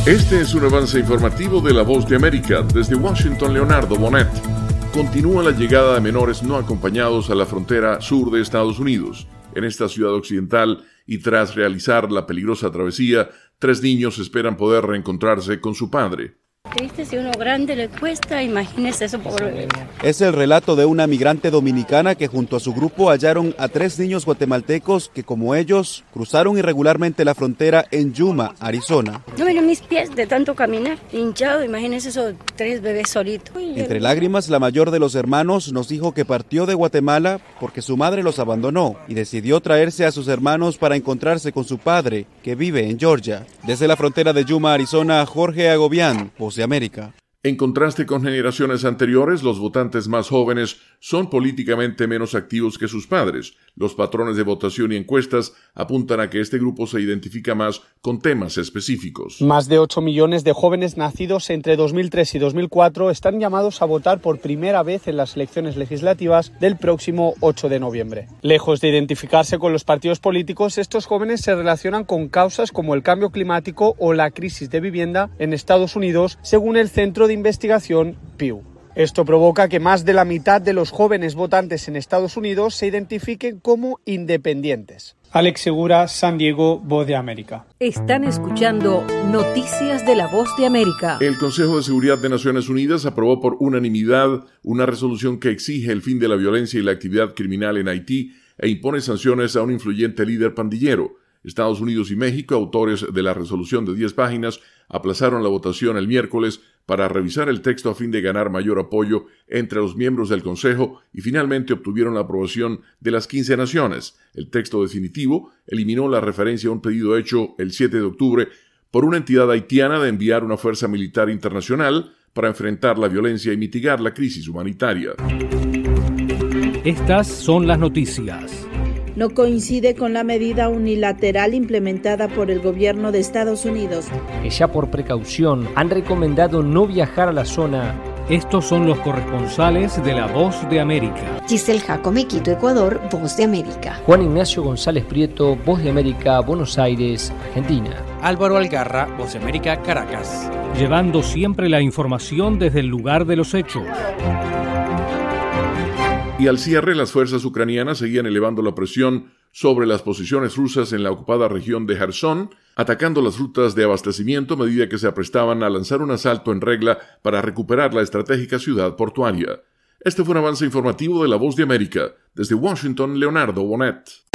Este es un avance informativo de La Voz de América. Desde Washington, Leonardo Bonet. Continúa la llegada de menores no acompañados a la frontera sur de Estados Unidos. En esta ciudad occidental, y tras realizar la peligrosa travesía, 3 niños esperan poder reencontrarse con su padre. Triste, si uno grande le cuesta, imagínese eso pobre bebé. Es el relato de una migrante dominicana que junto a su grupo hallaron a 3 niños guatemaltecos que, como ellos, cruzaron irregularmente la frontera en Yuma, Arizona. No miren mis pies de tanto caminar, hinchado, imagínese esos 3 bebés solitos. Entre lágrimas, la mayor de los hermanos nos dijo que partió de Guatemala porque su madre los abandonó y decidió traerse a sus hermanos para encontrarse con su padre, que vive en Georgia. Desde la frontera de Yuma, Arizona, Jorge Agobián, Voz de América. En contraste con generaciones anteriores, los votantes más jóvenes son políticamente menos activos que sus padres. Los patrones de votación y encuestas apuntan a que este grupo se identifica más con temas específicos. Más de 8 millones de jóvenes nacidos entre 2003 y 2004 están llamados a votar por primera vez en las elecciones legislativas del próximo 8 de noviembre. Lejos de identificarse con los partidos políticos, estos jóvenes se relacionan con causas como el cambio climático o la crisis de vivienda en Estados Unidos, según el Centro de Investigación Pew. Esto provoca que más de la mitad de los jóvenes votantes en Estados Unidos se identifiquen como independientes. Alex Segura, San Diego, Voz de América. Están escuchando Noticias de la Voz de América. El Consejo de Seguridad de Naciones Unidas aprobó por unanimidad una resolución que exige el fin de la violencia y la actividad criminal en Haití e impone sanciones a un influyente líder pandillero. Estados Unidos y México, autores de la resolución de 10 páginas, aplazaron la votación el miércoles para revisar el texto a fin de ganar mayor apoyo entre los miembros del Consejo y finalmente obtuvieron la aprobación de las 15 naciones. El texto definitivo eliminó la referencia a un pedido hecho el 7 de octubre por una entidad haitiana de enviar una fuerza militar internacional para enfrentar la violencia y mitigar la crisis humanitaria. Estas son las noticias. No coincide con la medida unilateral implementada por el gobierno de Estados Unidos, que ya por precaución han recomendado no viajar a la zona. Estos son los corresponsales de La Voz de América. Giselle Jacome, Quito, Ecuador, Voz de América. Juan Ignacio González Prieto, Voz de América, Buenos Aires, Argentina. Álvaro Algarra, Voz de América, Caracas. Llevando siempre la información desde el lugar de los hechos. Y al cierre, las fuerzas ucranianas seguían elevando la presión sobre las posiciones rusas en la ocupada región de Jersón, atacando las rutas de abastecimiento a medida que se aprestaban a lanzar un asalto en regla para recuperar la estratégica ciudad portuaria. Este fue un avance informativo de La Voz de América. Desde Washington, Leonardo Bonet.